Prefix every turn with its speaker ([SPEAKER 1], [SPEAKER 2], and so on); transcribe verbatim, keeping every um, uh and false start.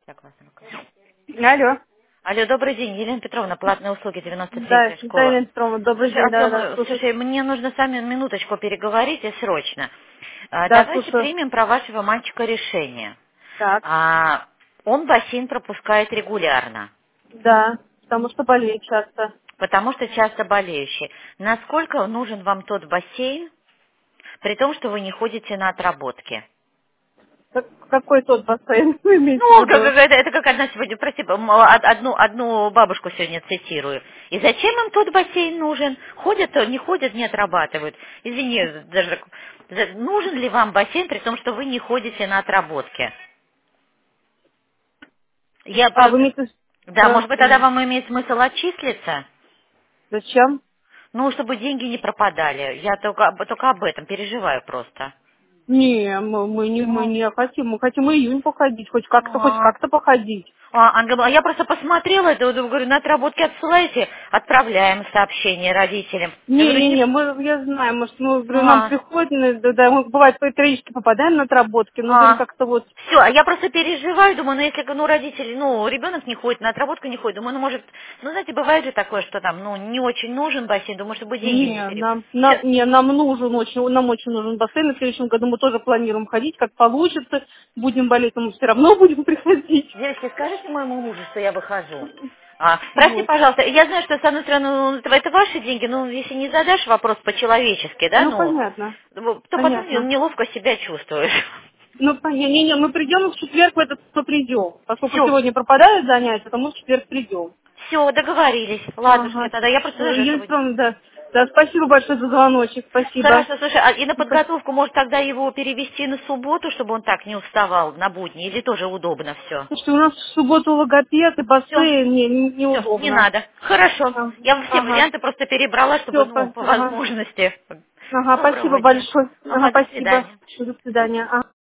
[SPEAKER 1] Согласна.
[SPEAKER 2] Алло.
[SPEAKER 1] Алло, добрый день, Елена Петровна, платные услуги, девяносто
[SPEAKER 2] Да,
[SPEAKER 1] третья школа.
[SPEAKER 2] Елена Петровна, добрый
[SPEAKER 1] Слушай,
[SPEAKER 2] день, да, да,
[SPEAKER 1] Артем,
[SPEAKER 2] слушаю.
[SPEAKER 1] слушай, мне нужно с вами минуточку переговорить и срочно. А,
[SPEAKER 2] Да,
[SPEAKER 1] Давайте
[SPEAKER 2] слушаю.
[SPEAKER 1] примем про вашего мальчика решение.
[SPEAKER 2] Так,
[SPEAKER 1] А, Он бассейн пропускает регулярно,
[SPEAKER 2] да, потому что болеет часто.
[SPEAKER 1] потому что часто болеющий. Насколько нужен вам тот бассейн, при том, что вы не ходите на отработки?
[SPEAKER 2] Как- какой тот бассейн вы имеете в
[SPEAKER 1] Ну, как-
[SPEAKER 2] виду?
[SPEAKER 1] как- это, это как одна сегодня, прости, м, од- одну, одну бабушку сегодня цитирую. И зачем им тот бассейн нужен? Ходят, не ходят, не отрабатывают. Извини, даже так, за- нужен ли вам бассейн, при том, что вы не ходите на отработки? Я
[SPEAKER 2] А, вы
[SPEAKER 1] просто...
[SPEAKER 2] имеете...
[SPEAKER 1] Да,
[SPEAKER 2] Да,
[SPEAKER 1] может быть, тогда
[SPEAKER 2] м,
[SPEAKER 1] вам имеет смысл отчислиться?
[SPEAKER 2] зачем?
[SPEAKER 1] Ну, чтобы деньги не пропадали. Я только, об- только об этом переживаю просто.
[SPEAKER 2] Не, мы, мы не, мы
[SPEAKER 1] Ну,
[SPEAKER 2] не хотим, мы хотим июнь походить, хоть как-то, хоть
[SPEAKER 1] а.
[SPEAKER 2] как-то походить.
[SPEAKER 1] А, Ангела, а я просто посмотрела это, вот, говорю, на отработке отсылаете, отправляем сообщение родителям. Я говорю, не...
[SPEAKER 2] Не-не-не, мы, я знаю, может, ну, говорю, нам
[SPEAKER 1] А,
[SPEAKER 2] приходит, ну, да, да, мы, бывает, периодически попадаем на отработки, но, говорю,
[SPEAKER 1] а.
[SPEAKER 2] как-то вот,
[SPEAKER 1] Все, а я просто переживаю, думаю, ну если, ну, родители, ну, ребенок не ходит, на отработку не ходит, думаю, ну, может, ну, знаете, бывает же такое, что там, ну, не очень нужен бассейн, думаю, чтобы деньги не
[SPEAKER 2] не,
[SPEAKER 1] пере...
[SPEAKER 2] нам, нам,
[SPEAKER 1] Всё.
[SPEAKER 2] не, нам нужен очень, нам очень нужен бассейн. В следующем году мы тоже планируем ходить, как получится. Будем болеть, но мы все равно будем приходить.
[SPEAKER 1] Девочки, скажите моему мужу, что я выхожу. А, прости,
[SPEAKER 2] Вот.
[SPEAKER 1] пожалуйста, я знаю, что, с одной стороны, ну, это, это ваши деньги, но если не задашь вопрос по-человечески, да,
[SPEAKER 2] Ну,
[SPEAKER 1] ну,
[SPEAKER 2] понятно,
[SPEAKER 1] то потом
[SPEAKER 2] понятно.
[SPEAKER 1] неловко себя чувствуешь.
[SPEAKER 2] Ну, пон- не, не, не, мы придем в четверг, в этот мы придем. Поскольку
[SPEAKER 1] Все,
[SPEAKER 2] сегодня пропадают занятия, то мы в четверг придем.
[SPEAKER 1] все, договорились. Ладушки,
[SPEAKER 2] Ага.
[SPEAKER 1] тогда я просто знаю, что
[SPEAKER 2] Елена
[SPEAKER 1] вы...
[SPEAKER 2] Петровна, да. Да, спасибо большое за звоночек, спасибо.
[SPEAKER 1] Хорошо, слушай, а и на
[SPEAKER 2] Спа-
[SPEAKER 1] подготовку, может, тогда его перевести на субботу, чтобы он так не уставал на будни, или тоже удобно все?
[SPEAKER 2] Слушайте, у нас в субботу логопед и
[SPEAKER 1] Все,
[SPEAKER 2] бассейн, не, не-
[SPEAKER 1] все, не
[SPEAKER 2] неудобно.
[SPEAKER 1] надо. Хорошо.
[SPEAKER 2] А,
[SPEAKER 1] Я вам все
[SPEAKER 2] Ага.
[SPEAKER 1] варианты просто перебрала, чтобы,
[SPEAKER 2] Все,
[SPEAKER 1] ну, по
[SPEAKER 2] ага.
[SPEAKER 1] возможности.
[SPEAKER 2] Ага, спасибо
[SPEAKER 1] Доброго дня.
[SPEAKER 2] большое. Ага,
[SPEAKER 1] Ага, до
[SPEAKER 2] спасибо.
[SPEAKER 1] свидания.
[SPEAKER 2] До свидания. Ага.